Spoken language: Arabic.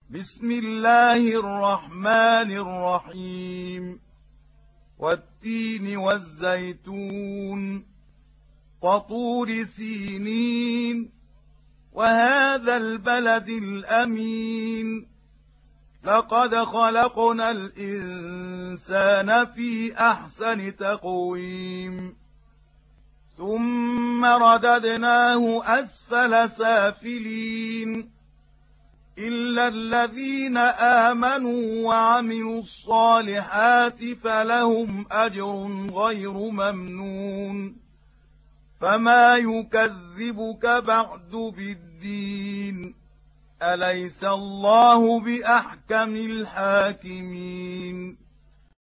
بسم الله الرحمن الرحيم والتين والزيتون وطور سينين وهذا البلد الأمين لقد خلقنا الإنسان في أحسن تقويم ثم رددناه أسفل سافلين إلا الذين آمنوا وعملوا الصالحات فلهم أجر غير ممنون فما يكذبك بعد بالدين أليس الله بأحكم الحاكمين